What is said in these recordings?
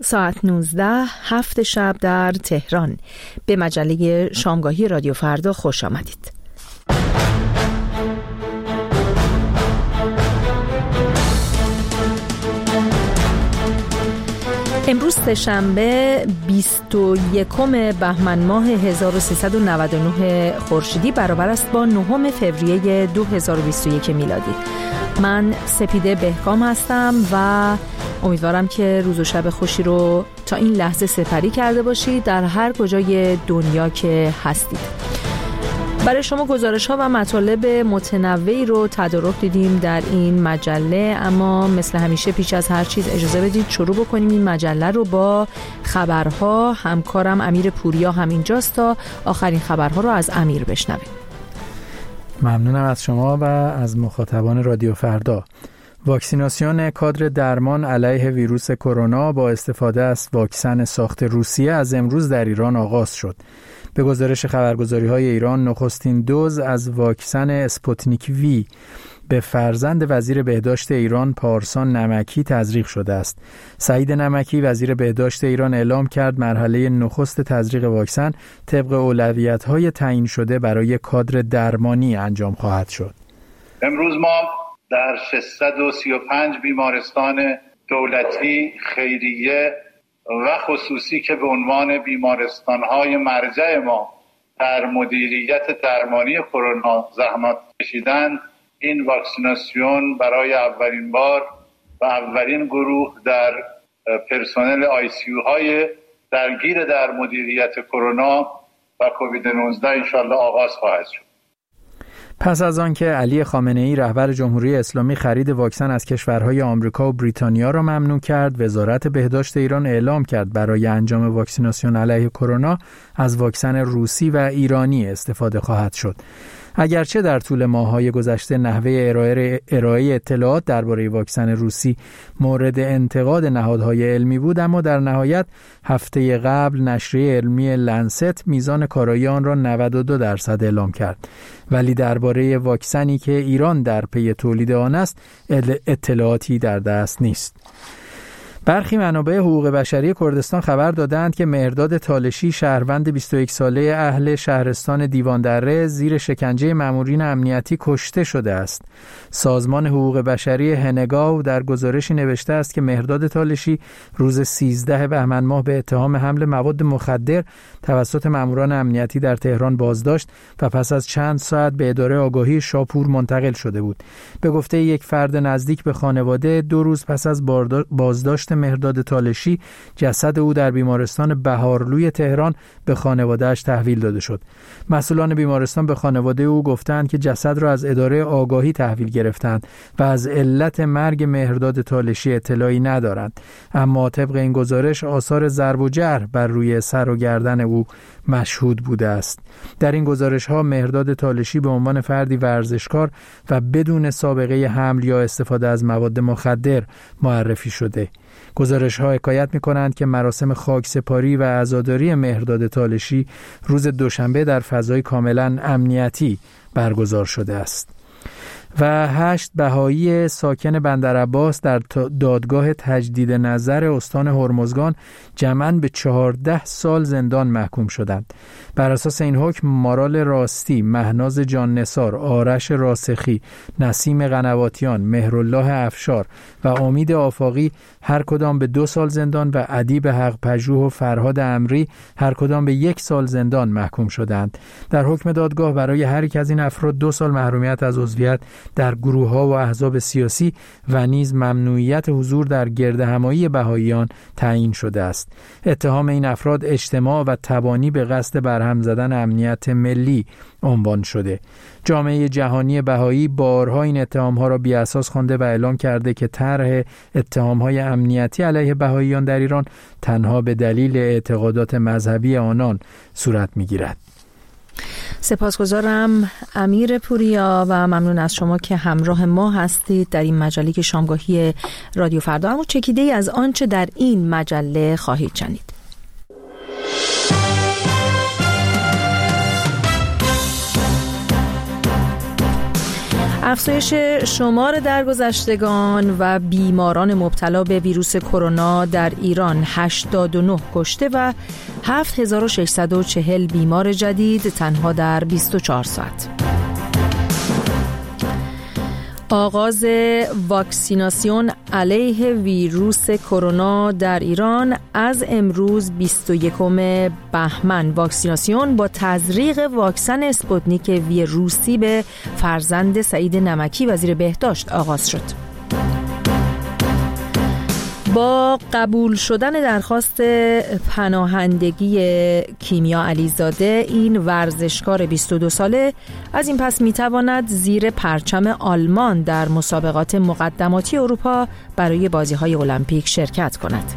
ساعت 19 هفت شب در تهران. به مجله شامگاهی رادیو فردا خوش آمدید. امروز سه‌شنبه 21 بهمن ماه 1399 خورشیدی برابر است با 9 فوریه 2021 میلادی. من سپیده بهکام هستم و امیدوارم که روز و شب خوشی رو تا این لحظه سپری کرده باشید در هر کجای دنیا که هستید. برای شما گزارش‌ها و مطالب متنوعی رو تدارک دیدیم در این مجله، اما مثل همیشه پیش از هر چیز اجازه بدید شروع بکنیم این مجله رو با خبرها. همکارم امیر پوریا همینجاست تا آخرین خبرها رو از امیر بشنویم. ممنونم از شما و از مخاطبان رادیو فردا. واکسیناسیون کادر درمان علیه ویروس کرونا با استفاده از واکسن ساخت روسیه از امروز در ایران آغاز شد. به گزارش خبرگزاری‌های ایران، نخستین دوز از واکسن اسپوتنیک وی به فرزند وزیر بهداشت ایران پارسان نمکی تزریق شده است. سعید نمکی وزیر بهداشت ایران اعلام کرد مرحله نخست تزریق واکسن طبق اولویت‌های تعیین شده برای کادر درمانی انجام خواهد شد. امروز ما در 635 بیمارستان دولتی، خیریه و خصوصی که به عنوان بیمارستان‌های مرجع ما در مدیریت درمانی کرونا زحمت کشیدند، این واکسیناسیون برای اولین بار و اولین گروه در پرسنل ICU های درگیر در مدیریت کرونا و کووید 19 انشالله آغاز خواهد شد. پس از آن که علی خامنه‌ای رهبر جمهوری اسلامی خرید واکسن از کشورهای آمریکا و بریتانیا را ممنوع کرد، وزارت بهداشت ایران اعلام کرد برای انجام واکسیناسیون علیه کرونا از واکسن روسی و ایرانی استفاده خواهد شد. اگرچه در طول ماه‌های گذشته نحوه ارائه اطلاعات درباره واکسن روسی مورد انتقاد نهادهای علمی بود، اما در نهایت هفته قبل نشریه علمی لنست میزان کارایی آن را 92% اعلام کرد. ولی درباره واکسنی که ایران در پی تولید آن است اطلاعاتی در دست نیست. برخی منابع حقوق بشری کردستان خبر دادند که مهرداد تالشی، شهروند 21 ساله اهل شهرستان دیواندره، زیر شکنجه مامورین امنیتی کشته شده است. سازمان حقوق بشری هنگاو در گزارشی نوشته است که مهرداد تالشی روز 13 بهمن ماه به اتهام حمل مواد مخدر توسط ماموران امنیتی در تهران بازداشت و پس از چند ساعت به اداره آگاهی شاپور منتقل شده بود. به گفته یک فرد نزدیک به خانواده، 2 روز پس از بازداشت مهرداد تالشی جسد او در بیمارستان بهارلوی تهران به خانواده‌اش تحویل داده شد. مسئولان بیمارستان به خانواده او گفتند که جسد را از اداره آگاهی تحویل گرفتند و از علت مرگ مهرداد تالشی اطلاعی ندارند، اما طبق این گزارش آثار ضرب و جرح بر روی سر و گردن او مشهود بوده است. در این گزارش‌ها مهرداد تالشی به عنوان فردی ورزشکار و بدون سابقه حمل یا استفاده از مواد مخدر معرفی شده. گزارش‌ها حکایت می‌کنند که مراسم خاکسپاری و عزاداری مهرداد تالشی روز دوشنبه در فضای کاملاً امنیتی برگزار شده است. و 8 بهایی ساکن بندرعباس در دادگاه تجدید نظر استان هرمزگان جمعاً به 14 سال زندان محکوم شدند. بر اساس این حکم مارال راستی، مهناز جان نثار، آرش راسخی، نسیم قنواتیان، مهرالله افشار و امید آفاقی هر کدام به 2 سال زندان و ادیب حق پژوه و فرهاد امری هر کدام به 1 سال زندان محکوم شدند. در حکم دادگاه برای هر یک از این افراد 2 سال محرومیت از عضویت در گروه‌ها و احزاب سیاسی و نیز ممنوعیت حضور در گردهمایی بهائیان تعیین شده است. اتهام این افراد اجتماع و تبانی به قصد برهم زدن امنیت ملی عنوان شده. جامعه جهانی بهایی بارها این اتهام‌ها را بی‌اساس خوانده و اعلام کرده که طرح اتهام‌های امنیتی علیه بهائیان در ایران تنها به دلیل اعتقادات مذهبی آنان صورت می‌گیرد. سپاسگزارم امیر پوریا و ممنون از شما که همراه ما هستید در این مجله که شامگاهی رادیو فردا. اما چکیده‌ای از آنچه در این مجله خواهید شنید. افزایش شمار درگذشتگان و بیماران مبتلا به ویروس کرونا در ایران 89 کشته و 7640 بیمار جدید تنها در 24 ساعت. آغاز واکسیناسیون علیه ویروس کرونا در ایران از امروز 21 بهمن. واکسیناسیون با تزریق واکسن اسپوتنیک وی روسی به فرزند سعید نمکی وزیر بهداشت آغاز شد. با قبول شدن درخواست پناهندگی کیمیا علیزاده، این ورزشکار 22 ساله از این پس میتواند زیر پرچم آلمان در مسابقات مقدماتی اروپا برای بازی‌های المپیک شرکت کند.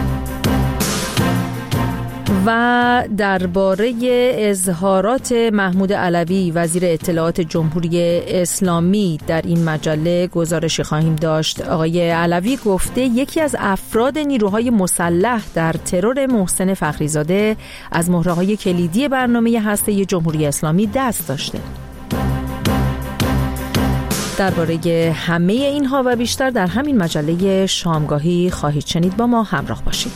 و درباره اظهارات محمود علوی وزیر اطلاعات جمهوری اسلامی در این مجله گزارشی خواهیم داشت. آقای علوی گفته یکی از افراد نیروهای مسلح در ترور محسن فخریزاده از مهره‌های کلیدی برنامه هسته جمهوری اسلامی دست داشته. درباره همه اینها و بیشتر در همین مجله شامگاهی خواهید شنید. با ما همراه باشید.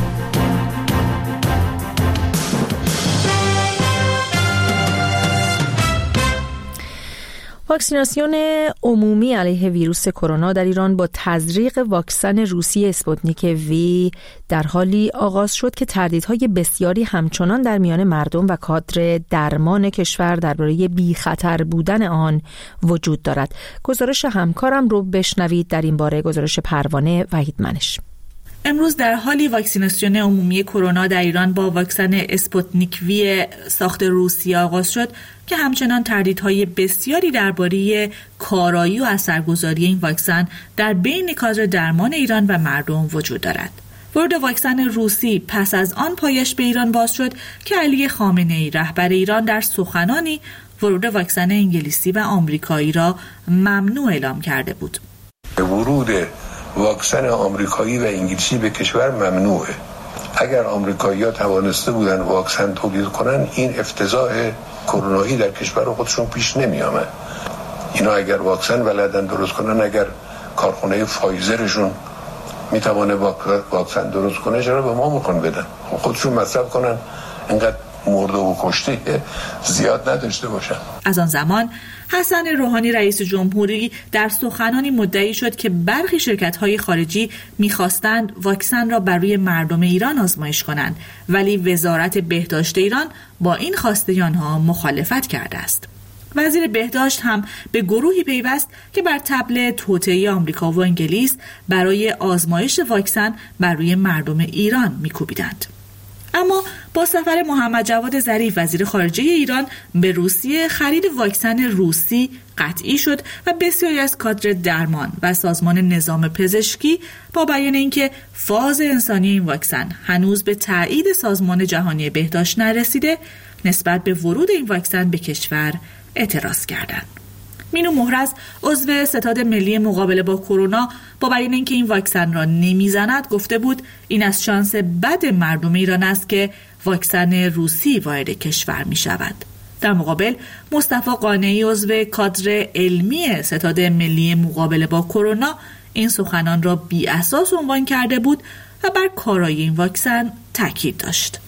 واکسیناسیون عمومی علیه ویروس کرونا در ایران با تزریق واکسن روسی اسپوتنیک وی در حالی آغاز شد که تردیدهای بسیاری همچنان در میان مردم و کادر درمان کشور درباره بی خطر بودن آن وجود دارد. گزارش همکارم رو بشنوید در این باره، گزارش پروانه وحیدمنش. امروز در حالی واکسیناسیون عمومی کرونا در ایران با واکسن اسپوتنیک وی ساخت روسیه آغاز شد که همچنان تردیدهای بسیاری درباره کارایی و اثرگذاری این واکسن در بین کادر درمان ایران و مردم وجود دارد. ورود واکسن روسی پس از آن پایش به ایران باز شد که علی خامنه‌ای رهبر ایران در سخنانی ورود واکسن انگلیسی و آمریکایی را ممنوع اعلام کرده بود. ورود واکسن آمریکایی و انگلیسی به کشور ممنوعه. اگر آمریکایی‌ها توانسته بودن واکسن تولید کنن، این افتضاح کرونایی در کشور خودشون پیش نمی آمد. اینا اگر واکسن بلدن درست کنن، اگر کارخونه فایزرشون میتونه واکسن درست کنه، چرا به ما میخوان بدن؟ خودشون مصرف کنن، اینقدر مرده و کشته زیاد نداشته باشن. از آن زمان حسن روحانی رئیس جمهوری در سخنانی مدعی شد که برخی شرکت‌های خارجی می‌خواستند واکسن را بر روی مردم ایران آزمایش کنند، ولی وزارت بهداشت ایران با این خواسته آنها مخالفت کرده است. وزیر بهداشت هم به گروهی پیوست که بر طبل توطئه آمریکا و انگلیس برای آزمایش واکسن بر روی مردم ایران می‌کوبیدند. اما با سفر محمد جواد ظریف وزیر خارجه ایران به روسیه، خرید واکسن روسی قطعی شد و بسیاری از کادر درمان و سازمان نظام پزشکی با بیان اینکه فاز انسانی این واکسن هنوز به تایید سازمان جهانی بهداشت نرسیده، نسبت به ورود این واکسن به کشور اعتراض کردند. مینو مهرز عضو ستاد ملی مقابله با کرونا با بیان اینکه این واکسن را نمیزند گفته بود این از شانس بد مردم ایران است که واکسن روسی وارد کشور می شود. در مقابل مصطفی قانعی عضو کادر علمی ستاد ملی مقابله با کرونا این سخنان را بی اساس عنوان کرده بود و بر کارایی این واکسن تاکید داشت.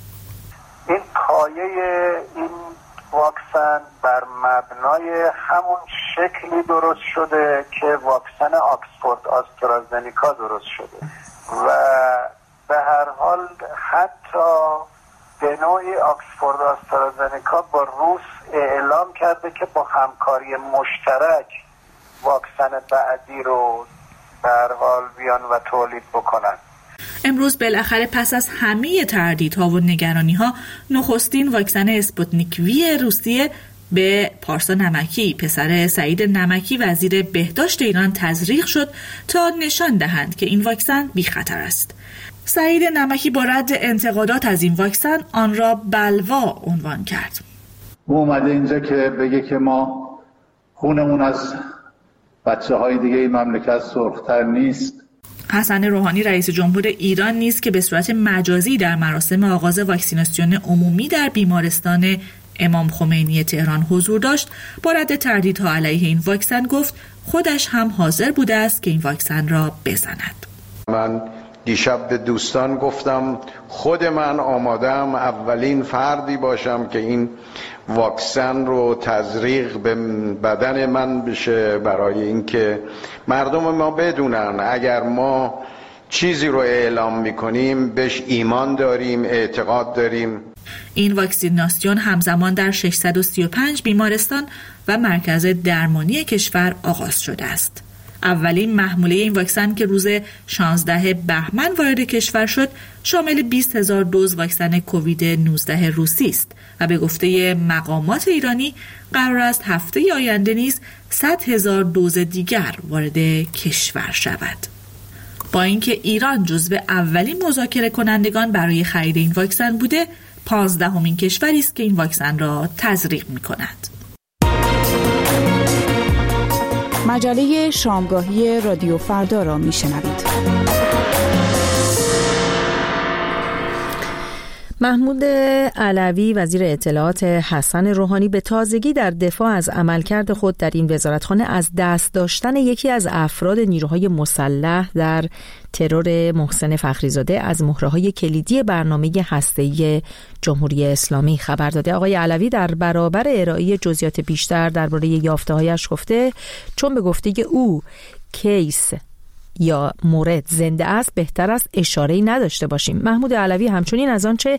این پایه این واکسن بر مبنای همون شکلی درست شده که واکسن آکسفورد آسترازنیکا درست شده و به هر حال حتی به نوعی آکسفورد آسترازنیکا با روس اعلام کرده که با همکاری مشترک واکسن بعدی رو به هر حال بیان و تولید بکنن. امروز بالاخره پس از همه تردیدها و نگرانی‌ها نخستین واکسن اسپوتنیک وی روسیه به پارسا نمکی پسر سعید نمکی وزیر بهداشت ایران تزریق شد تا نشان دهند که این واکسن بی خطر است. سعید نمکی با رد انتقادات از این واکسن آن را بلوا عنوان کرد. او اومده اینجا که بگه که ما خونمون از بچه‌های دیگه این مملکت سرخ‌تر نیست. حسن روحانی رئیس جمهور ایران نیز که به صورت مجازی در مراسم آغاز واکسیناسیون عمومی در بیمارستان امام خمینی تهران حضور داشت، با رد تردیدها علیه این واکسن گفت خودش هم حاضر بوده است که این واکسن را بزند. من دیشب به دوستان گفتم خود من آمادم اولین فردی باشم که این واکسن رو تزریق به بدن من بشه، برای اینکه مردم ما بدونن اگر ما چیزی رو اعلام میکنیم بهش ایمان داریم، اعتقاد داریم. این واکسیناسیون همزمان در 635 بیمارستان و مرکز درمانی کشور آغاز شده است. اولین محموله این واکسن که روز 16 بهمن وارد کشور شد شامل 20,000 دوز واکسن کووید 19 روسی است و به گفته مقامات ایرانی قرار است هفته آینده نیز 100,000 دوز دیگر وارد کشور شود. با اینکه ایران جزو اولین مذاکره کنندگان برای خرید این واکسن بوده، 15مین کشوری است که این واکسن را تزریق می‌کند. مجله شامگاهی رادیو فردا را میشنوید. محمود علوی وزیر اطلاعات حسن روحانی به تازگی در دفاع از عملکرد خود در این وزارتخانه از دست داشتن یکی از افراد نیروهای مسلح در ترور محسن فخریزاده از مهره‌های کلیدی برنامه هسته‌ای جمهوری اسلامی خبر داده. آقای علوی در برابر ارائه جزئیات بیشتر درباره یافته‌هایش گفته چون به گفته او کیس یا مورد زنده است بهتر است اشاره‌ای نداشته باشیم. محمود علوی همچنین از آنچه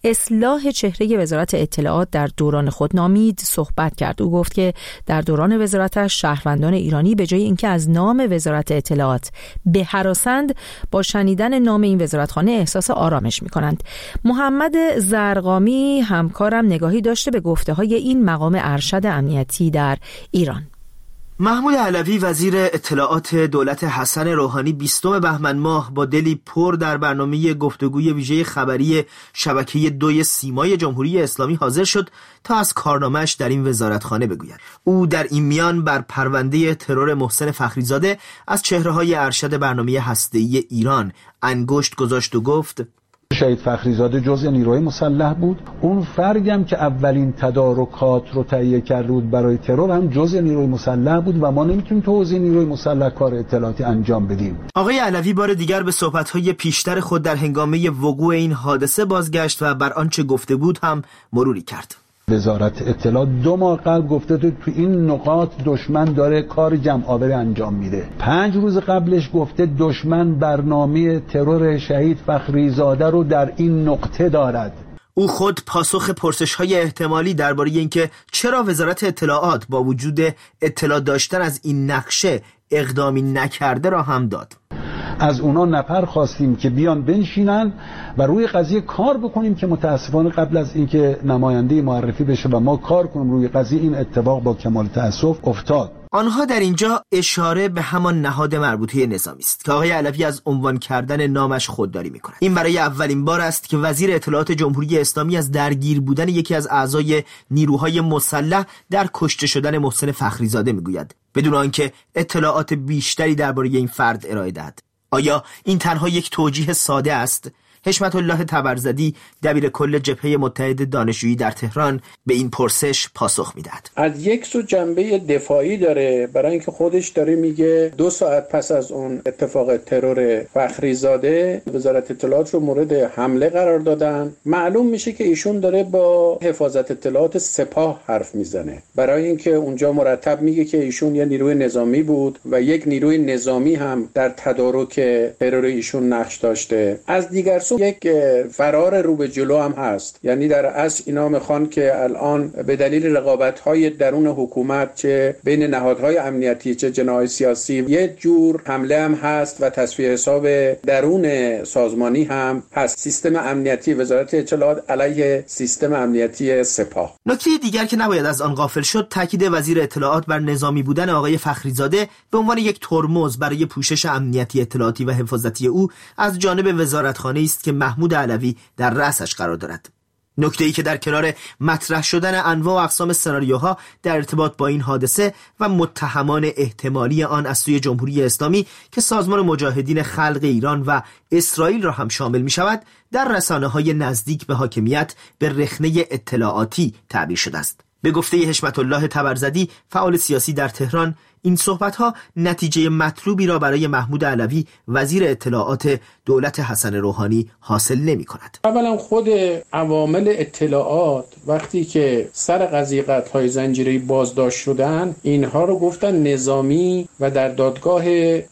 اصلاح چهره وزارت اطلاعات در دوران خود نامید صحبت کرد. او گفت که در دوران وزارتش شهروندان ایرانی به جای اینکه از نام وزارت اطلاعات بهراسند با شنیدن نام این وزارتخانه احساس آرامش می‌کنند. محمد زرقامی همکارم نگاهی داشته به گفته‌های این مقام ارشد امنیتی در ایران. محمود علوی وزیر اطلاعات دولت حسن روحانی 20 بهمن ماه با دلی پر در برنامه گفتگوی ویژه خبری شبکه 2 سیمای جمهوری اسلامی حاضر شد تا از کارنامه‌اش در این وزارتخانه بگوید. او در این میان بر پرونده ترور محسن فخریزاده از چهره‌های ارشد برنامه هسته‌ای ایران انگشت گذاشت و گفت شهید فخریزاده جزء نیروی مسلح بود. اون فردی که اولین تدارکات رو تهیه کرده بود برای ترور هم جزء نیروی مسلح بود و ما نمیتونیم تو حوزه نیروی مسلح کار اطلاعاتی انجام بدیم. آقای علوی بار دیگر به صحبت‌های پیشتر خود در هنگامه وقوع این حادثه بازگشت و بر آنچه گفته بود هم مروری کرد. وزارت اطلاعات 2 ماه قبل گفته تو این نقاط دشمن داره کار جمع‌آوری انجام میده. 5 روز قبلش گفته دشمن برنامه ترور شهید فخریزاده رو در این نقطه دارد. او خود پاسخ پرسش‌های احتمالی درباره اینکه چرا وزارت اطلاعات با وجود اطلاع داشتن از این نقشه اقدامی نکرده را هم داد. از اونا نفر خواستیم که بیان بنشینن و روی قضیه کار بکنیم که متاسفانه قبل از اینکه نماینده معرفی بشه و ما کار کنیم روی قضیه این اتفاق با کمال تأسف افتاد. آنها در اینجا اشاره به همان نهاد مربوطه نظامی است که آقای علوی از عنوان کردن نامش خودداری می‌کند. این برای اولین بار است که وزیر اطلاعات جمهوری اسلامی از درگیر بودن یکی از اعضای نیروهای مسلح در کشته شدن محسن فخریزاده میگوید بدون آنکه اطلاعات بیشتری درباره این فرد ارائه دهد. آیا این تنها یک توجیه ساده است؟ حشمت الله تبرزدی دبیر کل جبهه متحد دانشجویی در تهران به این پرسش پاسخ میدهد. از یک سو جنبه دفاعی داره، برای اینکه خودش داره میگه 2 ساعت پس از اون اتفاق ترور فخریزاده وزارت اطلاعات رو مورد حمله قرار دادن. معلوم میشه که ایشون داره با حفاظت اطلاعات سپاه حرف میزنه، برای اینکه اونجا مرتب میگه که ایشون یه نیروی نظامی بود و یک نیروی نظامی هم در تدارک ترور ایشون نقش داشته. از دیگر یک فرار رو به جلو هم هست، یعنی در اصل اینا میخوان که الان به دلیل رقابت‌های درون حکومت چه بین نهادهای امنیتی چه جناح سیاسی یه جور حمله هم هست و تصفیه حساب درون سازمانی هم هست. سیستم امنیتی وزارت اطلاعات علیه سیستم امنیتی سپاه. نکته دیگر که نباید از آن غافل شد تاکید وزیر اطلاعات بر نظامی بودن آقای فخریزاده به عنوان یک ترمز برای پوشش امنیتی اطلاعاتی و حفاظتی او از جانب وزارتخانه است که محمود علوی در رأسش قرار دارد. نکته‌ای که در کنار مطرح شدن انواع و اقسام سناریوها در ارتباط با این حادثه و متهمان احتمالی آن از سوی جمهوری اسلامی که سازمان مجاهدین خلق ایران و اسرائیل را هم شامل می شود، در رسانه‌های نزدیک به حاکمیت به رخنه اطلاعاتی تعبیر شده است. به گفته حشمت الله طبرزدی، فعال سیاسی در تهران، این صحبت‌ها نتیجه مطلوبی را برای محمود علوی وزیر اطلاعات دولت حسن روحانی حاصل نمی‌کند. اولا خود عوامل اطلاعات وقتی که سر قضیه‌های زنجیره‌ای بازداشت شدن، اینها رو گفتن نظامی و در دادگاه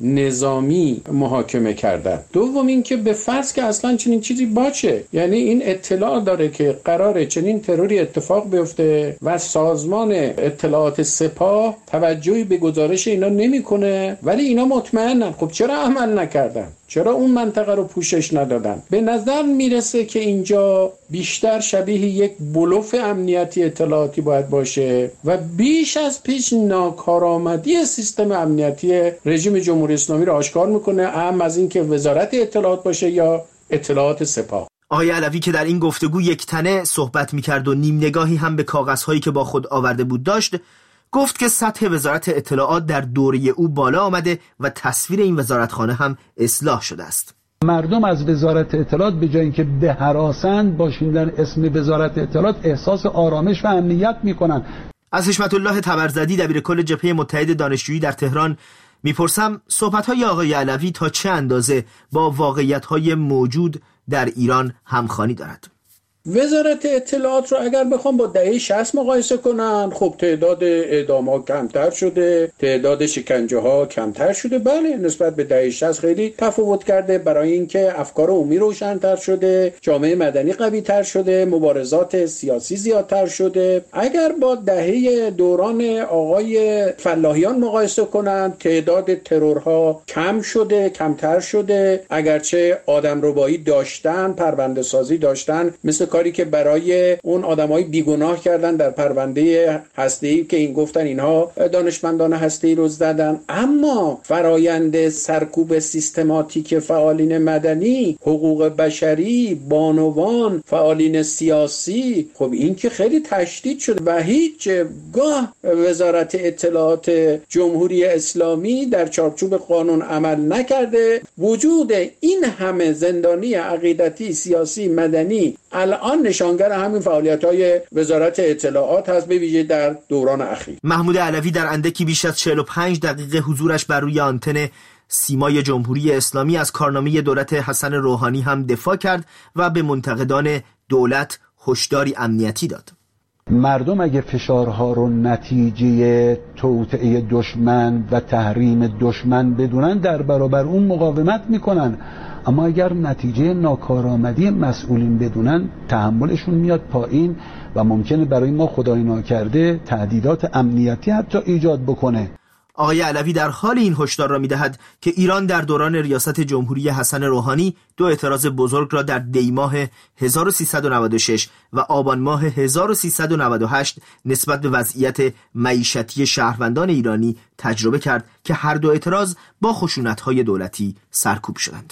نظامی محاکمه کردن. دوم این که به فرض که اصلا چنین چیزی باشه، یعنی این اطلاع داره که قراره چنین تروری اتفاق بیفته و سازمان اطلاعات سپاه توجهی به گزارش اینا نمیکنه، ولی اینا مطمئنن. خب چرا عمل نکردن؟ چرا اون منطقه رو پوشش ندادن؟ به نظر میرسه که اینجا بیشتر شبیه یک بلوف امنیتی اطلاعاتی باید باشه و بیش از پیش ناکارآمدی سیستم امنیتی رژیم جمهوری اسلامی رو آشکار میکنه، اهم از این که وزارت اطلاعات باشه یا اطلاعات سپاه. آقای علوی که در این گفتگو یک تنه صحبت میکرد و نیم نگاهی هم به کاغذهایی که با خود آورده بود داشت، گفت که سطح وزارت اطلاعات در دوره او بالا آمده و تصویر این وزارتخانه هم اصلاح شده است. مردم از وزارت اطلاعات به جای اینکه بهراسند با شنیدن اسم وزارت اطلاعات احساس آرامش و امنیت میکنن. از حشمت الله طبرزدی دبیرکل جبهه متحد دانشجویی در تهران میپرسم صحبت‌های آقای علوی تا چه اندازه با واقعیت‌های موجود در ایران همخوانی دارد. وزارت اطلاعات رو اگر بخوام با دهه 60 مقایسه کنن، خب تعداد اعدام‌ها کمتر شده، تعداد شکنجه‌ها کمتر شده. بله، نسبت به دهه 60 خیلی تفاوت کرده، برای اینکه افکار عمومی روشن‌تر شده، جامعه مدنی قوی‌تر شده، مبارزات سیاسی زیادتر شده. اگر با دهه دوران آقای فلاحیان مقایسه کنن، تعداد ترورها کم شده، کمتر شده، اگرچه آدمربایی داشتن، پرونده سازی داشتن، مثل کاری که برای اون آدمای بیگناه کردن در پرونده هسته‌ای که این گفتن اینها دانشمندان هسته‌ای رو زدن. اما فرایند سرکوب سیستماتیک فعالین مدنی، حقوق بشری، بانوان، فعالین سیاسی، خب این که خیلی تشدید شده و هیچ گاه وزارت اطلاعات جمهوری اسلامی در چارچوب قانون عمل نکرده. وجود این همه زندانی عقیدتی، سیاسی، مدنی الان نشانگر همین فعالیت‌های وزارت اطلاعات هست، به ویژه در دوران اخیر. محمود علوی در اندکی بیش از 45 دقیقه حضورش بر روی آنتن سیمای جمهوری اسلامی از کارنامه دولت حسن روحانی هم دفاع کرد و به منتقدان دولت هشداری امنیتی داد. مردم اگه فشارها رو نتیجه توطئه دشمن و تحریم دشمن بدونن، در برابر اون مقاومت میکنن، اما اگر نتیجه ناکارآمدی مسئولین بدونن، تحملشون میاد پایین و ممکنه برای ما خدای ناکرده تهدیدات امنیتی حتی ایجاد بکنه. آقای علوی در حال این هشدار را می‌دهد که ایران در دوران ریاست جمهوری حسن روحانی 2 اعتراض بزرگ را در دی ماه 1396 و آبان ماه 1398 نسبت به وضعیت معیشتی شهروندان ایرانی تجربه کرد که هر 2 اعتراض با خشونت‌های دولتی سرکوب شدند.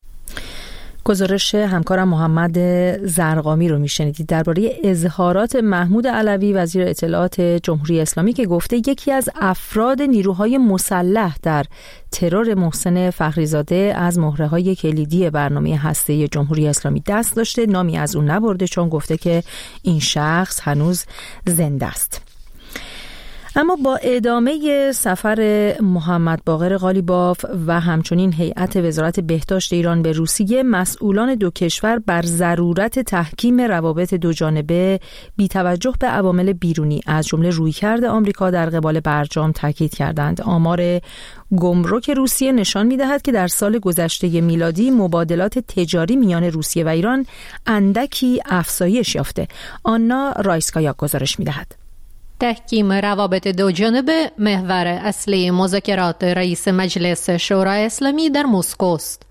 گزارش همکارم محمد زرقامی رو میشنیدید درباره اظهارات محمود علوی وزیر اطلاعات جمهوری اسلامی که گفته یکی از افراد نیروهای مسلح در ترور محسن فخریزاده از مهره‌های کلیدی برنامه هسته‌ای جمهوری اسلامی دست داشته. نامی از اون نبرده چون گفته که این شخص هنوز زنده است. اما با ادامه سفر محمد باقر قالیباف و همچنین هیئت وزارت بهداشت ایران به روسیه، مسئولان 2 کشور بر ضرورت تحکیم روابط دوجانبه بی توجه به عوامل بیرونی از جمله رویکرد آمریکا در قبال برجام تاکید کردند. آمار گمرک روسیه نشان می‌دهد که در سال گذشته میلادی مبادلات تجاری میان روسیه و ایران اندکی افزایش یافته. آنا رایسکایا گزارش می‌دهد. تحکیم روابط دوجانبه محور اصلی مذاکرات رئیس مجلس شورای اسلامی در مسکو است.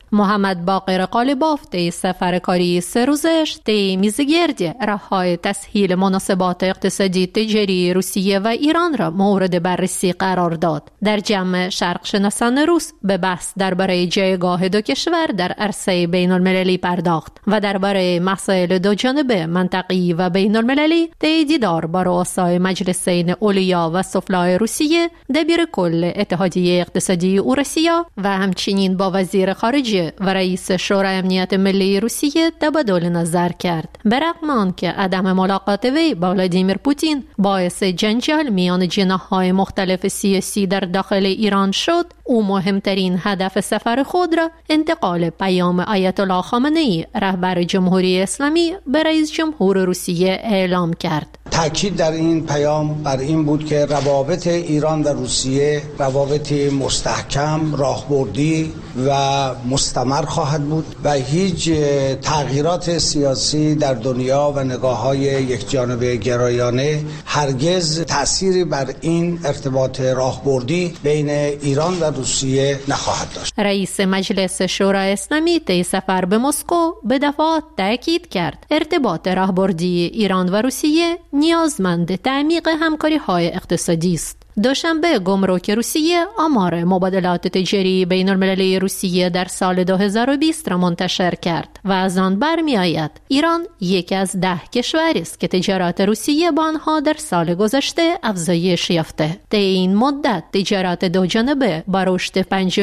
محمد باقر قالباف طی سفر کاری 3 روزش طی میز گرد راه‌های تسهیل مناسبات اقتصادی تجاری روسیه و ایران را مورد بررسی قرار داد. در جمع شرق شناسان روس به بحث درباره جایگاه دو کشور در عرصه بین المللی پرداخت و درباره مسائل دو جانبه منطقی و بین المللی طی دیدار با رؤسای مجلسین علیا و سفلای روسیه، دبیر کل اتحادیه اقتصادی اوراسیا و همچنین با وزیر خارجه و رئیس شورای امنیت ملی روسیه تبادل نظر کرد. برغم آنکه عدم ملاقات وی با ولادیمیر پوتین باعث جنجال میان جناح‌های مختلف سیاسی در داخل ایران شد، او مهمترین هدف سفر خود را انتقال پیام آیت الله خامنه‌ای رهبر جمهوری اسلامی به رئیس جمهور روسیه اعلام کرد. تأکید در این پیام بر این بود که روابط ایران و روسیه روابطی مستحکم، راهبردی و مستمر خواهد بود و هیچ تغییرات سیاسی در دنیا و نگاه‌های یکجانبه گرایانه هرگز تأثیری بر این ارتباط راهبردی بین ایران و روسیه نخواهد داشت. رئیس مجلس شورای اسلامی طی سفر به مسکو به دفعات تأکید کرد ارتباط راهبردی ایران و روسیه نیازمند تعمیق همکاری‌های اقتصادی است. دوشنبه گمرک روسیه آمار مبادلات تجاری بین المللی روسیه در سال 2020 را منتشر کرد و از آن برمی آید ایران یکی از 10 کشوری است که تجارت روسیه با آنها در سال گذشته افزایش یافته. طی این مدت تجارت دو جانبه با رشد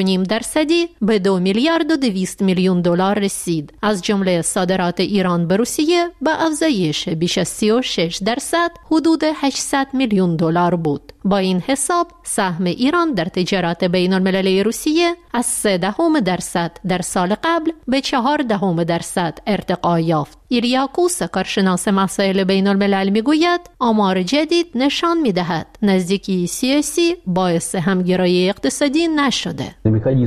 5.5% به 2 میلیارد و 200 میلیون دلار رسید. از جمله صادرات ایران به روسیه به افزایش بیش از 36% حدود 800 میلیون دلار بود. با این حساب سهم ایران در تجارت بین المللی روسیه از 0.3% در سال قبل به 0.4% ارتقا یافت. ایلیا کوس، کارشناس مسائل بین الملل، میگوید آمار جدید نشان میدهد نزدیکی سیاسی باعث همگرایی اقتصادی نشده.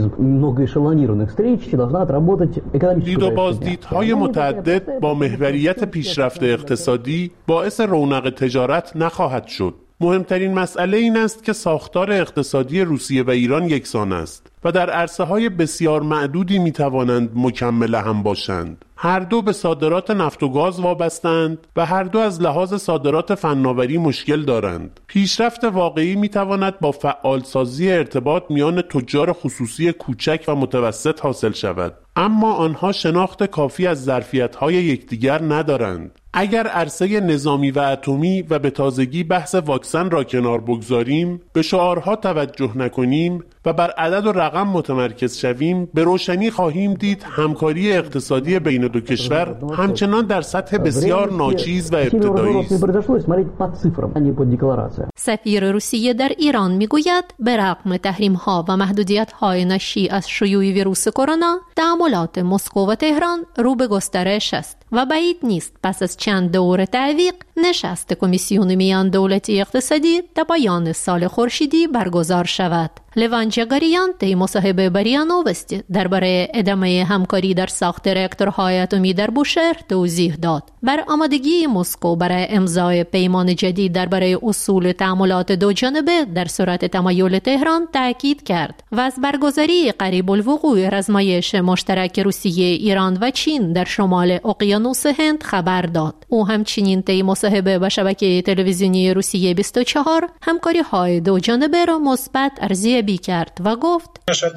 دید و بازدیدهای متعدد با محوریت پیشرفت اقتصادی باعث رونق تجارت نخواهد شد. مهمترین مسئله این است که ساختار اقتصادی روسیه و ایران یکسان است و در عرصه‌های بسیار معدودی می‌توانند مکمل هم باشند. هر دو به صادرات نفت و گاز وابستند و هر دو از لحاظ صادرات فناوری مشکل دارند. پیشرفت واقعی می‌تواند با فعالسازی ارتباط میان تجار خصوصی کوچک و متوسط حاصل شود، اما آنها شناخت کافی از ظرفیت‌های یکدیگر ندارند. اگر عرصه نظامی و اتمی و به تازگی بحث واکسن را کنار بگذاریم، به شعارها توجه نکنیم و بر عدد و رقم متمرکز شویم، به روشنی خواهیم دید همکاری اقتصادی بین دو کشور همچنان در سطح بسیار ناچیز و ابتدایی است. سفیر روسیه در ایران میگوید به رغم تحریم‌ها و محدودیت‌های ناشی از شیوع ویروس کرونا، تعاملات مسکو و تهران رو به گسترش است و بعید نیست پس از چند دور تعویق نشست کمیسیون میان دولتی اقتصادی تا پایان سال خورشیدی برگزار شود. لوان جگریان طی مصاحبه با ریا نووستی درباره ادامه همکاری در ساخت راکتورهای اتمی در بوشهر توضیح داد. بر آمادگی مسکو برای امضای پیمان جدید درباره اصول تعاملات دو جانبه در صورت تمایل تهران تاکید کرد و از برگزاری قریب الوقوع رزمایش مشترک روسیه، ایران و چین در شمال اقیانوس هند خبر داد. او همچنین طی مصاحبه با شبکه تلویزیونی روسیه 24 همکاری‌های دو جانبه را مثبت ارزیابی کرد و گفت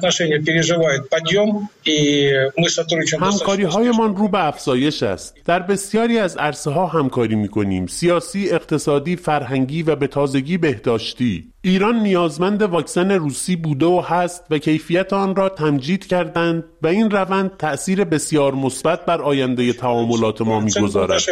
همکاری‌هایمان رو به افزایش است. در بسیاری از عرصه‌ها همکاری می‌کنیم: سیاسی، اقتصادی، فرهنگی و به تازگی بهداشتی. ایران نیازمند واکسن روسی بوده و هست و کیفیت آن را تمجید کردند و این روند تأثیر بسیار مثبت بر آینده تعاملات ما می‌گذارد.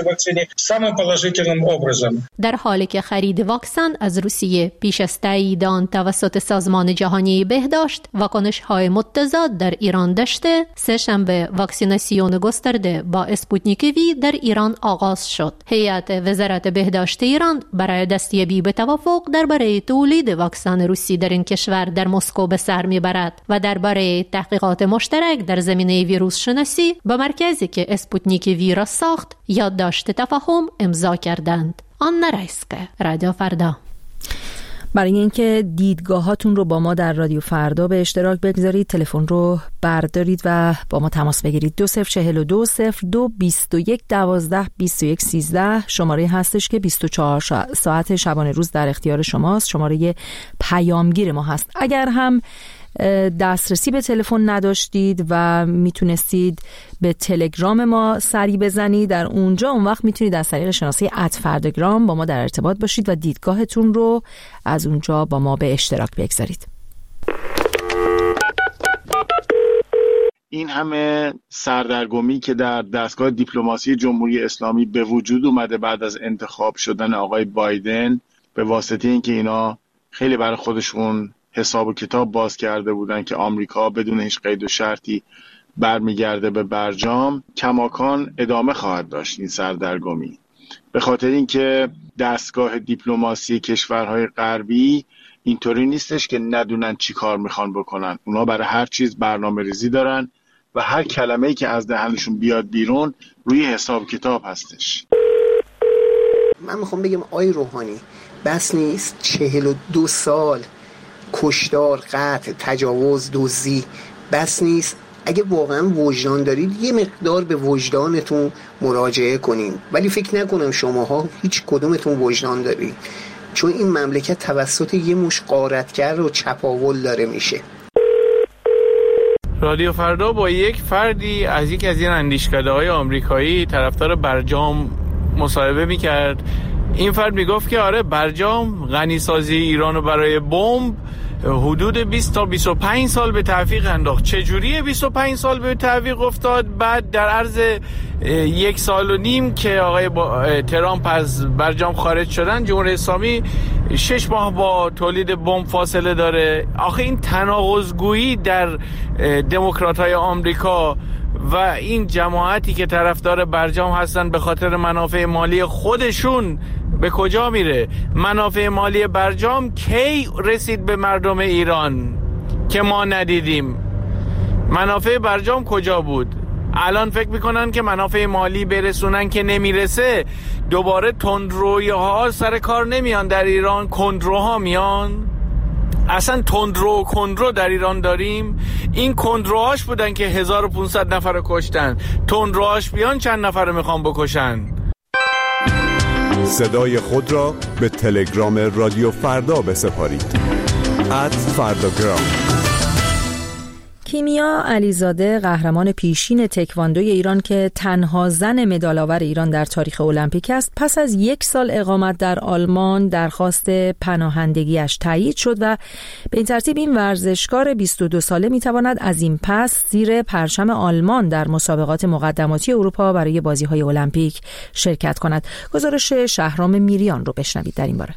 در حالی که خرید واکسن از روسیه پیش از تایید آن توسط سازمان جهانی بهداشت واکنش‌های متضاد در ایران داشته، سه‌شنبه واکسیناسیون گسترده با اسپوتنیک وی در ایران آغاز شد. هیئت وزارت بهداشت ایران برای دستیابی به توافق درباره تولید واکسن روسی در این کشور در مسکو به سر میبرد و درباره تحقیقات مشترک در زمینه ویروس شناسی با مرکزی که اسپوتنیک وی را ساخت یادداشت تفاهم امضا کردند. آن نرایسکه، رادیو فردا. برای اینکه دیدگاهاتون رو با ما در رادیو فردا به اشتراک بگذارید تلفن رو بردارید و با ما تماس بگیرید. 2042 02 21 12 21 13 شماره هستش که 24 ساعت شبانه روز در اختیار شماست. شماره پیامگیر ما هست. اگر هم دسترسی به تلفن نداشتید و میتونستید به تلگرام ما سری بزنید در اونجا، اون وقت میتونید از طریق شناسه @فرداگرام با ما در ارتباط باشید و دیدگاهتون رو از اونجا با ما به اشتراک بگذارید. این همه سردرگمی که در دستگاه دیپلماسی جمهوری اسلامی به وجود اومده بعد از انتخاب شدن آقای بایدن، به واسطه اینکه اینا خیلی برای خودشون حساب و کتاب باز کرده بودن که آمریکا بدون هیچ قید و شرطی برمیگرده به برجام، کماکان ادامه خواهد داشت این سردرگمی. به خاطر اینکه دستگاه دیپلماسی کشورهای غربی اینطوری نیستش که ندونن چی کار میخوان بکنن. اونا برای هر چیز برنامه ریزی دارن و هر کلمه‌ای که از دهنشون بیاد بیرون روی حساب کتاب هستش. من میخوام بگم آقای روحانی، بس نیست 42 سال کشتار، قتل، تجاوز، دزدی، بس نیست؟ اگه واقعا وجدان دارید یه مقدار به وجدانتون مراجعه کنین، ولی فکر نکنم شماها هیچ کدومتون وجدان دارید، چون این مملکت توسط یه مش غارتگر و چپاول داره میشه. رادیو فردا با یک فردی از یک از این اندیشکده‌های آمریکایی طرفدار برجام مصاحبه میکرد. این فرد میگفت که آره، برجام غنیسازی ایرانو برای بمب حدود 20 تا 25 سال به تعویق انداخت. چجوری 25 سال به تعویق افتاد؟ بعد در عرض 1 سال و نیم که آقای ترامپ از برجام خارج شدن، جمهوری اسلامی 6 ماه با تولید بمب فاصله داره. آخه این تناقض‌گویی در دموکرات‌های آمریکا و این جماعتی که طرفدار برجام هستن به خاطر منافع مالی خودشون به کجا میره؟ منافع مالی برجام کی رسید به مردم ایران که ما ندیدیم؟ منافع برجام کجا بود؟ الان فکر میکنن که منافع مالی برسونن که نمیرسه. دوباره تندروی‌ها سر کار نمیان در ایران، کندروها میان. اصلا تندرو و کندرو در ایران داریم. این کندروهاش بودن که 1500 نفر رو کشتن. تندروهاش بیان چند نفر رو میخوان بکشن. صدای خود را به تلگرام رادیو فردا بسپارید. @فرداگرام. کیمیا علیزاده، قهرمان پیشین تکواندوی ایران که تنها زن مدال‌آور ایران در تاریخ المپیک است، پس از 1 سال اقامت در آلمان درخواست پناهندگیش تایید شد و به این ترتیب این ورزشکار 22 ساله میتواند از این پس زیر پرچم آلمان در مسابقات مقدماتی اروپا برای بازی‌های المپیک شرکت کند. گزارش شهرام میریان رو بشنوید در این باره.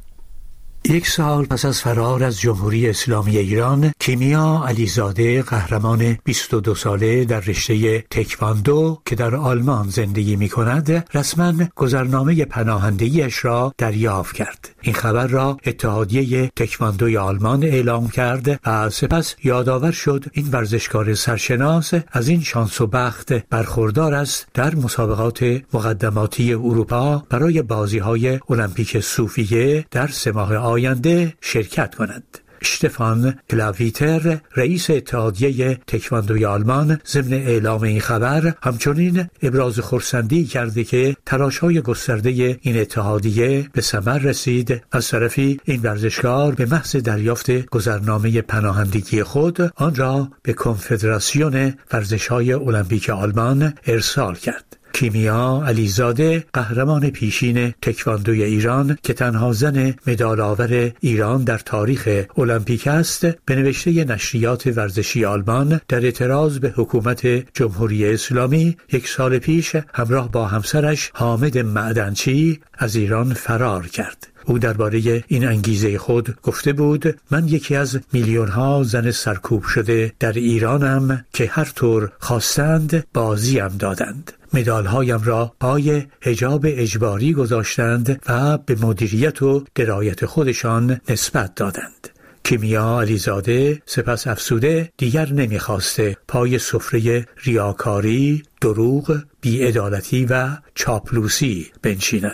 1 سال پس از فرار از جمهوری اسلامی ایران، کیمیا علیزاده، قهرمان 22 ساله در رشته تکواندو که در آلمان زندگی می کند، رسما گذرنامه پناهندگیش را دریافت کرد. این خبر را اتحادیه تکواندوی آلمان اعلام کرد و سپس یادآور شد این ورزشکار سرشناس از این شانس و بخت برخوردار است در مسابقات مقدماتی اروپا برای بازی‌های المپیک صوفیه در 3 ماه آینده شرکت کند. اشتفان کلاویتر، رئیس اتحادیه تکواندوی آلمان، ضمن اعلام این خبر همچنین ابراز خرسندی کرده که تلاش‌های گسترده این اتحادیه به ثمر رسید. از طرفی این ورزشکار به محض دریافت گذرنامه پناهندگی خود آن را به کنفدراسیون ورزش‌های المپیک آلمان ارسال کرد. کیمیا علیزاده، قهرمان پیشین تکواندوی ایران که تنها زن مدال‌آور ایران در تاریخ المپیک است، به نوشته نشریات ورزشی آلمان در اعتراض به حکومت جمهوری اسلامی 1 سال پیش همراه با همسرش حامد معدنچی از ایران فرار کرد. او درباره این انگیزه خود گفته بود: من یکی از میلیون‌ها زن سرکوب شده در ایرانم که هر طور خواستند بازیم دادند. مدال‌هایم را پای حجاب اجباری گذاشتند و به مدیریت و درایت خودشان نسبت دادند. کیمیا علیزاده سپس افسوده دیگر نمی‌خواسته پای سفره ریاکاری، دروغ، بی‌عدالتی و چاپلوسی بنشیند.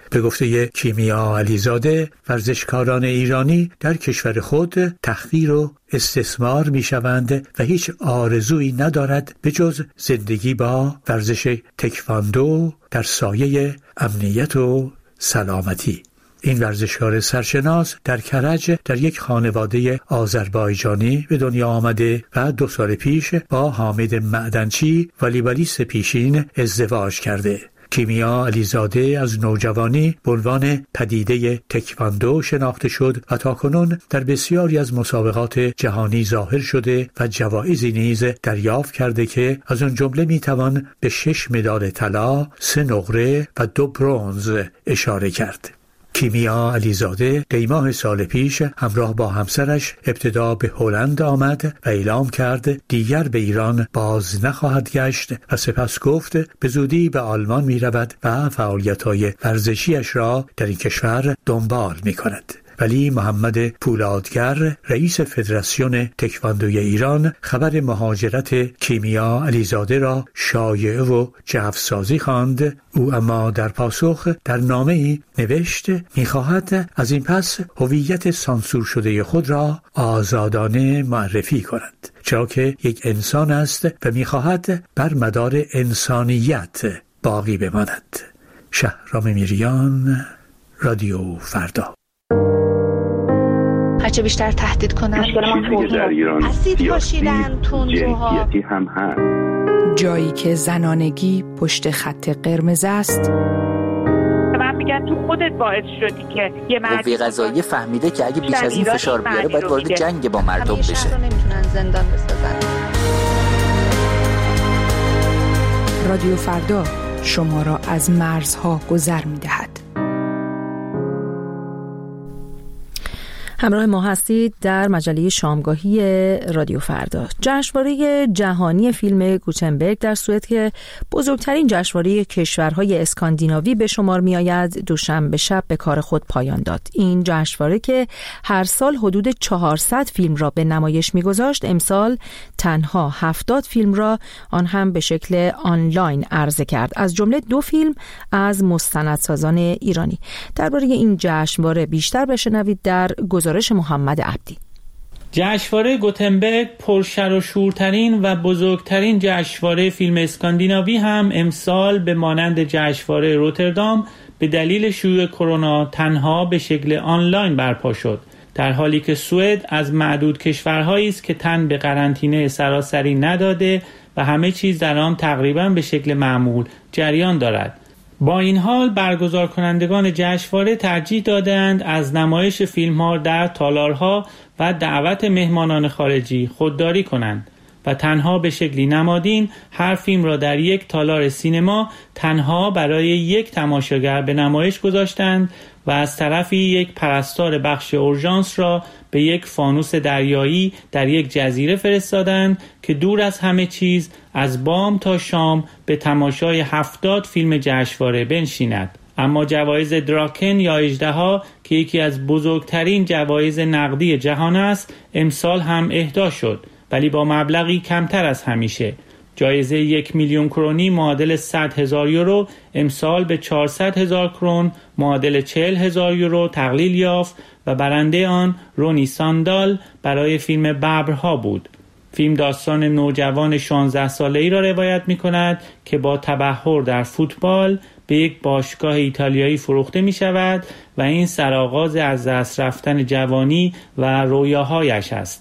به گفته کیمیا علیزاده، ورزشکاران ایرانی در کشور خود تحقیر و استثمار می‌شوند و هیچ آرزویی ندارد به جز زندگی با ورزش تکواندو در سایه امنیت و سلامتی. این ورزشکار سرشناس در کرج در یک خانواده آذربایجانی به دنیا آمده و 2 سال پیش با حامد معدنچی والیبالیست پیشین ازدواج کرده. کیمیا علیزاده از نوجوانی به عنوان پدیده تکواندو شناخته شد و تاکنون در بسیاری از مسابقات جهانی ظاهر شده و جوایزی نیز دریافت کرده که از آن جمله میتوان به 6 مدال طلا، 3 نقره و 2 برنز اشاره کرد. کیمیا علیزاده دیماه سال پیش همراه با همسرش ابتدا به هلند آمد و اعلام کرد دیگر به ایران باز نخواهد گشت و سپس گفت به زودی به آلمان می رود و فعالیت‌های ورزشیش را در این کشور دنبال می کند. ولی محمد پولادگر رئیس فدراسیون تکواندوی ایران خبر مهاجرت کیمیا علیزاده را شایعه و جوسازی خواند. او اما در پاسخ در نامه‌ای نوشت می‌خواهد از این پس هویت سانسور شده خود را آزادانه معرفی کند، چرا که یک انسان است و می‌خواهد بر مدار انسانیت باقی بماند. شهرام میریان، رادیو فردا. هرچه بیشتر تهدید کنن اسید پاشیدن، تندروها هم هست. جایی که زنانگی پشت خط قرمز است. من میگم تو خودت باعث شدی که یه قوه قضاییه فهمیده که اگه بیش از این فشار بیاره باید وارد جنگ با مردم بشه. نمیتونن زندان بسازن. رادیو فردا شما را از مرزها گذر میدهد. همراه ما هستید در مجله شامگاهی رادیو فردا. جشنواره جهانی فیلم گوتنبرگ در سوئد که بزرگترین جشنواره کشورهای اسکاندیناوی به شمار می آید، دوشنبه شب به کار خود پایان داد. این جشنواره که هر سال حدود 400 فیلم را به نمایش می گذاشت، امسال تنها 70 فیلم را آن هم به شکل آنلاین عرضه کرد، از جمله 2 فیلم از مستندسازان ایرانی. درباره این جشنواره بیشتر بشنوید در گزارش محمد عبدی. جشنواره گوتنبرگ پرشر و شورترین و بزرگترین جشنواره فیلم اسکاندیناوی هم امسال به مانند جشنواره روتردام به دلیل شیوع کرونا تنها به شکل آنلاین برپا شد، در حالی که سوئد از معدود کشورهایی است که تن به قرنطینه سراسری نداده و همه چیز در آن تقریبا به شکل معمول جریان دارد. با این حال برگزار کنندگان جشنواره ترجیح دادند از نمایش فیلم‌ها در تالارها و دعوت مهمانان خارجی خودداری کنند و تنها به شکلی نمادین هر فیلم را در یک تالار سینما تنها برای یک تماشاگر به نمایش گذاشتند و از طرفی یک پرستار بخش اورژانس را به یک فانوس دریایی در یک جزیره فرستادند که دور از همه چیز از بام تا شام به تماشای 70 فیلم جشنواره بنشیند. اما جوایز دراکن یا اژدها که یکی از بزرگترین جوایز نقدی جهان است، امسال هم اهدا شد، ولی با مبلغی کمتر از همیشه. جایزه 1,000,000 کرونی معادل 100,000 یورو امسال به 400,000 کرون معادل 40,000 یورو تقلیل یافت و برنده آن رونی ساندال برای فیلم ببرها بود. فیلم داستان نوجوان 16 ساله‌ای را روایت می‌کند که با تبحر در فوتبال به یک باشگاه ایتالیایی فروخته می‌شود و این سرآغاز از دست رفتن جوانی و رویاهایش است.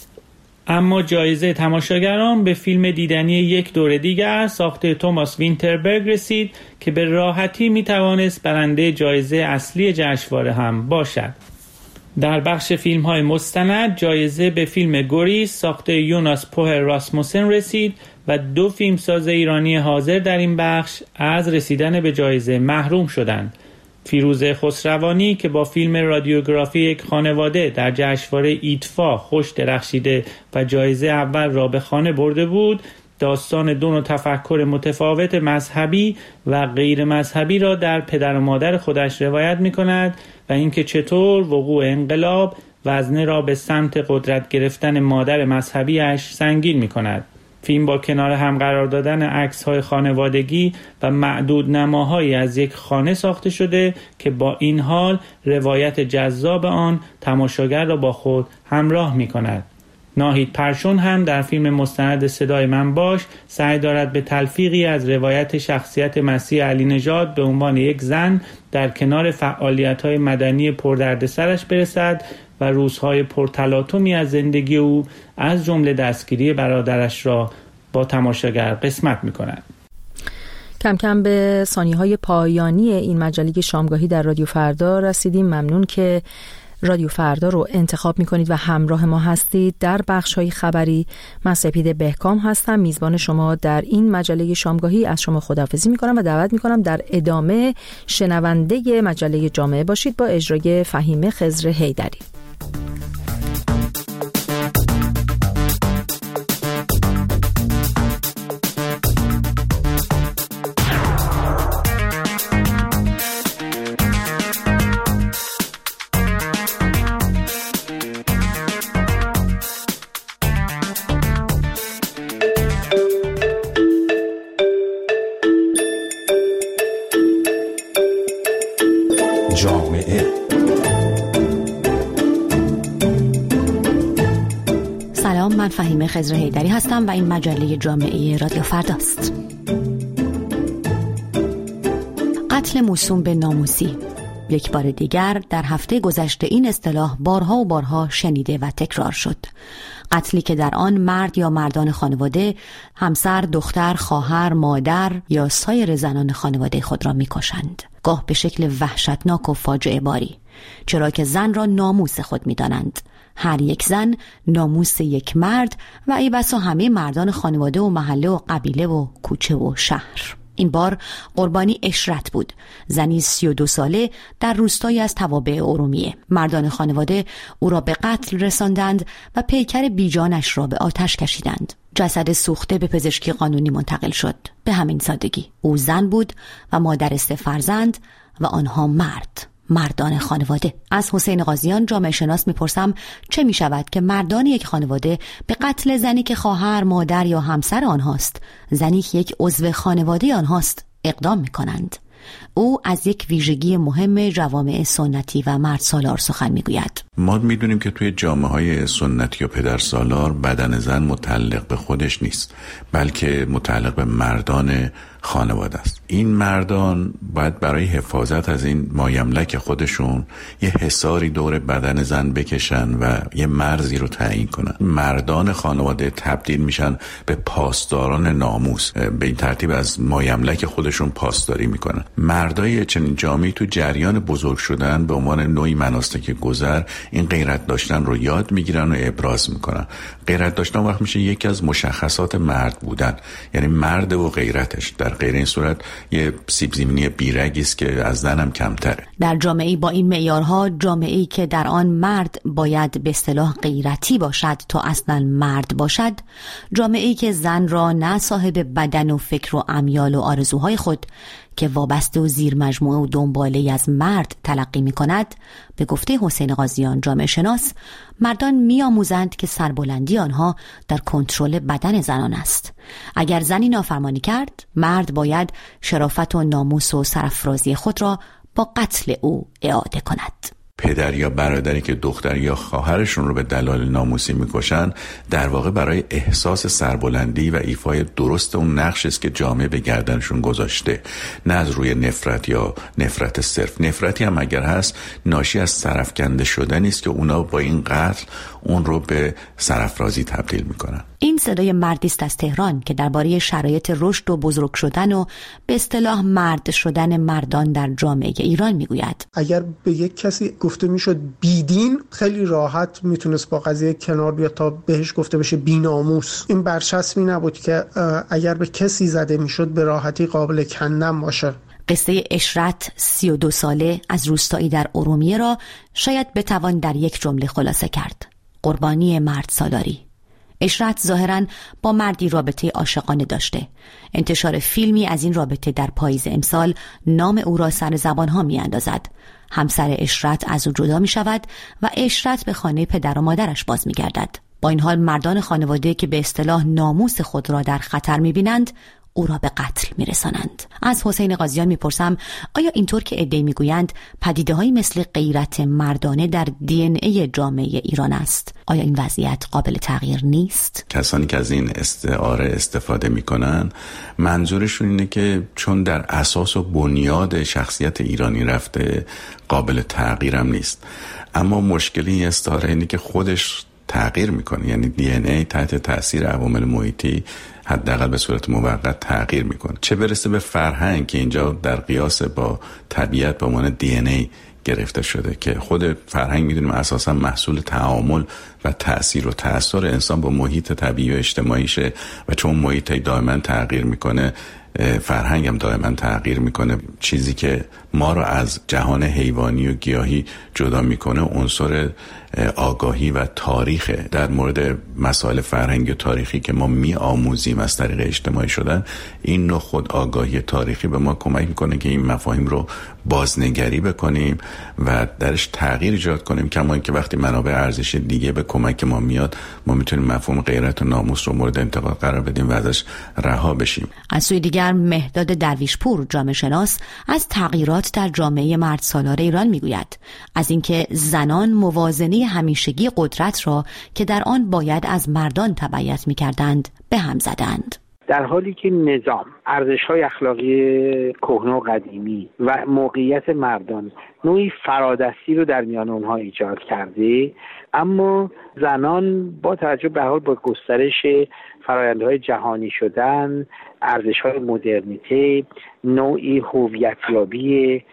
اما جایزه تماشاگران به فیلم دیدنی یک دور دیگر ساخته توماس وینتربرگ رسید که به راحتی میتوانست برنده جایزه اصلی جشنواره هم باشد. در بخش فیلم‌های مستند جایزه به فیلم گوریس ساخته یوناس پوهر راسموسن رسید و 2 فیلمساز ایرانی حاضر در این بخش از رسیدن به جایزه محروم شدند. فیروزه خسروانی که با فیلم رادیوگرافی یک خانواده در جشنواره ایتفا خوش درخشیده و جایزه اول را به خانه برده بود، داستان 2 نوع تفکر متفاوت مذهبی و غیر مذهبی را در پدر و مادر خودش روایت می کند و اینکه چطور وقوع انقلاب وزنه را به سمت قدرت گرفتن مادر مذهبیش سنگین می کند. فیلم با کنار هم قرار دادن عکس‌های خانوادگی و معدود نماهایی از یک خانه ساخته شده که با این حال روایت جذاب آن تماشاگر را با خود همراه می‌کند. ناهید پرشون هم در فیلم مستند صدای من باش سعی دارد به تلفیقی از روایت شخصیت مسیح علی نژاد به عنوان یک زن در کنار فعالیت‌های مدنی پردردسرش برسد و روزهای پرتلاطمی از زندگی او از جمله دستگیری برادرش را با تماشاگر قسمت می‌کند. کم کم به ثانیه‌های پایانی این مجله شامگاهی در رادیو فردا رسیدیم. ممنون که رادیو فردا رو انتخاب می‌کنید و همراه ما هستید. در بخش‌های خبری من سپید بهکام هستم، میزبان شما در این مجله شامگاهی. از شما خداحافظی می‌کنم و دعوت می‌کنم در ادامه شنونده مجله جامعه باشید با اجرای فهیمه خضر حیدری. سلام، من فهیمه خضر حیدری هستم و این مجله جامعه رادیو فرداست. قتل موسوم به ناموسی. یک بار دیگر در هفته گذشته این اصطلاح بارها و بارها شنیده و تکرار شد. قتلی که در آن مرد یا مردان خانواده، همسر، دختر، خواهر، مادر یا سایر زنان خانواده خود را می‌کشند. گاه به شکل وحشتناک و فاجعه باری، چرا که زن را ناموس خود می‌دانند. هر یک زن ناموس یک مرد و ای بسا همه مردان خانواده و محله و قبیله و کوچه و شهر. این بار قربانی اشرت بود، زنی 32 ساله در روستایی از توابع ارومیه. مردان خانواده او را به قتل رساندند و پیکر بیجانش را به آتش کشیدند. جسد سوخته به پزشکی قانونی منتقل شد. به همین سادگی. او زن بود و مادر 3 فرزند و آنها مردان خانواده. از حسین قاضیان جامعه شناس میپرسم چه میشود که مردان یک خانواده به قتل زنی که خواهر، مادر یا همسر آنهاست، زنی که یک عضو خانواده آنهاست، اقدام میکنند؟ او از یک ویژگی مهم جوامع سنتی و مرد سالار سخن میگوید. ما میدونیم که توی جامعه‌های سنتی و پدر سالار بدن زن متعلق به خودش نیست، بلکه متعلق به مردان خانواده است. این مردان باید برای حفاظت از این مایملک خودشون یه حصاری دور بدن زن بکشن و یه مرزی رو تعیین کنن. مردان خانواده تبدیل میشن به پاسداران ناموس، به این ترتیب از مایملک خودشون پاسداری میکنن. مردای چنین جامعه‌ای تو جریان بزرگ شدن به عنوان نوعی مناسک گذر این غیرت داشتن رو یاد میگیرن و ابراز میکنن. غیرت داشتن وقت میشه یکی از مشخصات مرد بودن، یعنی مرد و غیرتش. در غیر این صورت یه سیب زمینی بیرگی است که از زن هم کمتره. در جامعه‌ای با این معیارها، جامعه‌ای که در آن مرد باید به اصطلاح غیرتی باشد تا اصلا مرد باشد، جامعه‌ای که زن را نه صاحب بدن و فکر و امیال و آرزوهای خود که وابسته و زیر مجموعه و دنباله از مرد تلقی می کند، به گفته حسین قاضیان جامعه شناس، مردان می آموزند که سربلندی آنها در کنترل بدن زنان است. اگر زنی نافرمانی کرد، مرد باید شرافت و ناموس و سرافرازی خود را با قتل او اعاده کند. پدر یا برادری که دختر یا خواهرشون رو به دلایل ناموسی میکشن، در واقع برای احساس سربلندی و ایفای درست اون نقشی است که جامعه به گردنشون گذاشته، نه از روی نفرت یا نفرت صرف. نفرتی هم اگر هست، ناشی از سرافکنده شدنی است که اونا با این قتل اون رو به سرافرازی تبدیل میکنن. این صدای مردی است از تهران که درباره شرایط رشد و بزرگ شدن و به اصطلاح مرد شدن مردان در جامعه ایران میگوید. اگر به یک کسی گفته میشد بیدین، خیلی راحت میتونست با قضیه کنار بیاد تا بهش گفته بشه بی‌ناموس. این برچسبی نبود که اگر به کسی زده میشد به راحتی قابل کندن باشه. قصه اشرت 32 ساله از روستایی در ارومیه را شاید بتوان در یک جمله خلاصه کرد: قربانی مرد سالاری. اشرت ظاهراً با مردی رابطه عاشقانه داشته. انتشار فیلمی از این رابطه در پاییز امسال نام او را سر زبانها می اندازد. همسر اشرت از او جدا می شود و اشرت به خانه پدر و مادرش باز می گردد. با این حال مردان خانواده که به اصطلاح ناموس خود را در خطر می‌بینند او را به قتل می‌رسانند. از حسین قاضیان می‌پرسم آیا اینطور که عده‌ای می‌گویند پدیده‌هایی مثل غیرت مردانه در دی ان ای جامعه ایران است، آیا این وضعیت قابل تغییر نیست؟ کسانی که از این استعاره استفاده می‌کنن منظورشون اینه که چون در اساس و بنیاد شخصیت ایرانی رفته قابل تغییرم نیست. اما مشکل این استعاره اینه که خودش تغییر میکنه، یعنی دی ان ای تحت تاثیر عوامل محیطی حداقل به صورت موقت تغییر میکنه، چه برسه به فرهنگ که اینجا در قیاس با طبیعت به عنوان دی ان ای گرفته شده که خود فرهنگ میدونیم اساسا محصول تعامل و تأثیر و تأثیر انسان با محیط طبیعی و اجتماعیشه و چون محیط دائما تغییر میکنه فرهنگ هم دائما تغییر میکنه. چیزی که ما رو از جهان حیوانی و گیاهی جدا میکنه عنصر آگاهی و تاریخ. در مورد مسائل فرهنگی و تاریخی که ما میآموزیم از طریق اجتماعی شدن، این نوع خود آگاهی تاریخی به ما کمک میکنه که این مفاهیم رو بازنگری بکنیم و درش تغییر ایجاد کنیم، کما اینکه وقتی منابع ارزش دیگه به کمک ما میاد ما میتونیم مفهوم غیرت و ناموس رو مورد انتقاد قرار بدیم و ازش رها بشیم. از سوی دیگر مهداد درویشپور جامعه شناس از تغییرات در جامعه مرد سالار ایران میگوید، از اینکه زنان موازنه همیشگی قدرت را که در آن باید از مردان تبعیت میکردند به هم زدند. در حالی که نظام، ارزش‌های اخلاقی کهنه و قدیمی و موقعیت مردان نوعی فرادستی رو در میان اونها ایجاد کرده، اما زنان با توجه به حال با گسترش فرآیندهای جهانی شدن، ارزش‌های مدرنیته، نوعی هویتیابی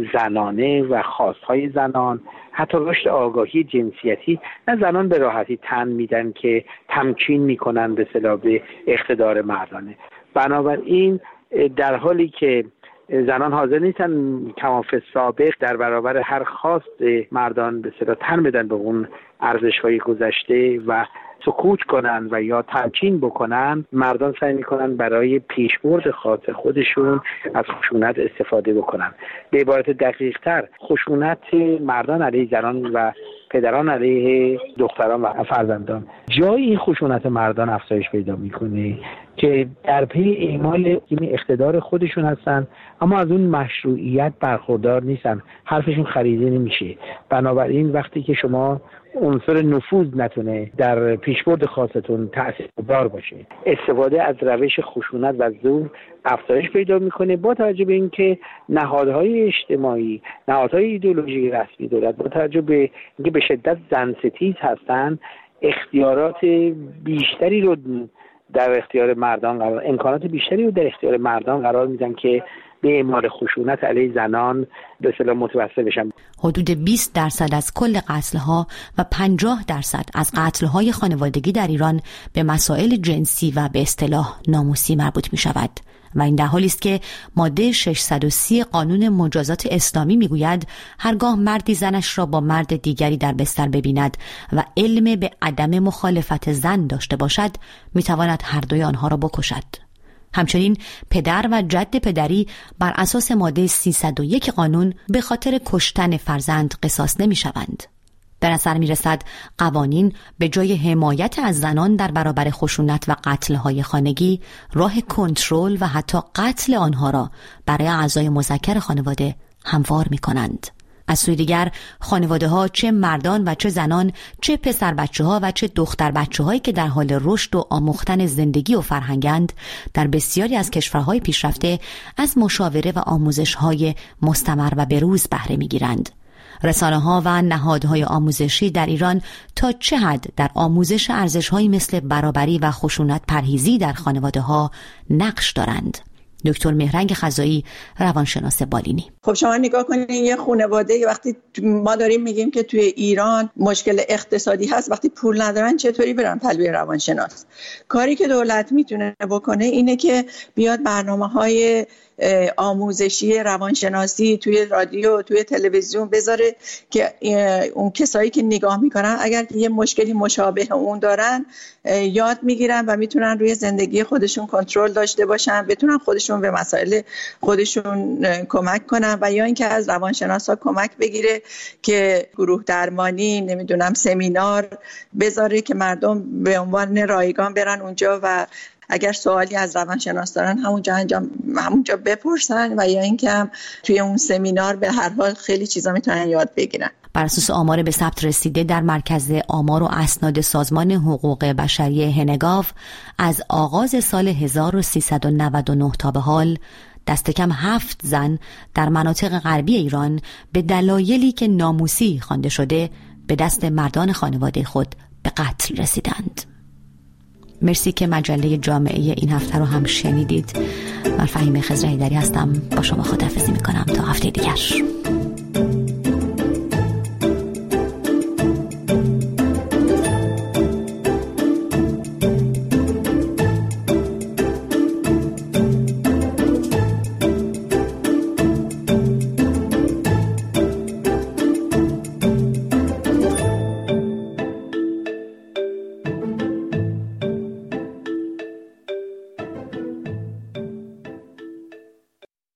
زنانه و خواستهای زنان، حتی رشد آگاهی جنسیتی، نه زنان به راحتی تن میدن که تمکین میکنن به اصطلاح به اقتدار مردانه. بنابراین در حالی که زنان حاضر نیستن کمافه سابق در برابر هر خواست مردان به اصطلاح تن بدن به اون ارزش‌های گذشته و سکوت کنن و یا تمکین بکنن، مردان سعی میکنن برای پیشبرد خاص خودشون از خشونت استفاده بکنن. به عبارت دقیق تر، خشونت مردان علیه زنان و پدران علیه دختران و فرزندان جای این خشونت مردان افزایش پیدا میکنه که در پی اعمال اقتدار خودشون هستن اما از اون مشروعیت برخوردار نیستن، حرفشون خریده نمیشه. بنابراین وقتی که شما عنصر نفوذ نتونه در پیشبرد خاصتون تأثیرگذار باشه، استفاده از روش خشونت و زور افزایش پیدا میکنه، با توجه به اینکه نهادهای اجتماعی، نهادهای ایدئولوژی رسمی دولت با توجه به اینکه به شدت زنستیز هستن، اختیارات بیشتری رو در اختیار مردان قرار، امکانات بیشتری رو در اختیار مردان قرار میدن که به اعمال خشونت علیه زنان به اصطلاح متوسل بشن. حدود 20% از کل قتل‌ها و 50% از قتل‌های خانوادگی در ایران به مسائل جنسی و به اصطلاح ناموسی مربوط می‌شود و این در حالی است که ماده 630 قانون مجازات اسلامی میگوید هرگاه مردی زنش را با مرد دیگری در بستر ببیند و علم به عدم مخالفت زن داشته باشد میتواند هر دوی آنها را بکشد. همچنین پدر و جد پدری بر اساس ماده 301 قانون به خاطر کشتن فرزند قصاص نمی شوند. به نظر می رسد قوانین به جای حمایت از زنان در برابر خشونت و قتل‌های خانگی، راه کنترل و حتی قتل آنها را برای اعضای مذکر خانواده هموار می کنند. از سوی دیگر خانواده‌ها، چه مردان و چه زنان، چه پسر بچه‌ها و چه دختر بچه‌هایی که در حال رشد و آموختن زندگی و فرهنگند، در بسیاری از کشورهای پیشرفته از مشاوره و آموزش‌های مستمر و بروز بهره می‌گیرند. رسانه‌ها و نهادهای آموزشی در ایران تا چه حد در آموزش ارزش‌هایی مثل برابری و خشونت پرهیزی در خانواده‌ها نقش دارند؟ دکتر مهرنگ خزایی، روانشناس بالینی. خب شما نگاه کنید، یه خانواده وقتی ما داریم میگیم که توی ایران مشکل اقتصادی هست، وقتی پول ندارن چطوری برن پلوی روانشناس؟ کاری که دولت میتونه بکنه اینه که بیاد برنامه‌های آموزشی روانشناسی توی رادیو، توی تلویزیون بذاره که اون کسایی که نگاه میکنن اگر یه مشکلی مشابه اون دارن یاد میگیرن و میتونن روی زندگی خودشون کنترل داشته باشن، بتونن خودشون خودشون به مسائل خودشون کمک کنن و یا اینکه از روانشناسا کمک بگیره که گروه درمانی نمیدونم سمینار بذاره که مردم به عنوان رایگان برن اونجا و اگر سوالی از روانشناس دارن همونجا بپرسن و یا اینکه هم توی اون سمینار به هر حال خیلی چیزا میتونن یاد بگیرن. بر اساس آمار به ثبت رسیده در مرکز آمار و اسناد سازمان حقوق بشری هنگاو از آغاز سال 1399 تا به حال دست کم 7 زن در مناطق غربی ایران به دلایلی که ناموسی خوانده شده به دست مردان خانواده خود به قتل رسیدند. مرسی که مجله جامعه این هفته رو هم شنیدید. من فهیمه خضرهیدری هستم، با شما خداحافظی میکنم تا هفته دیگر.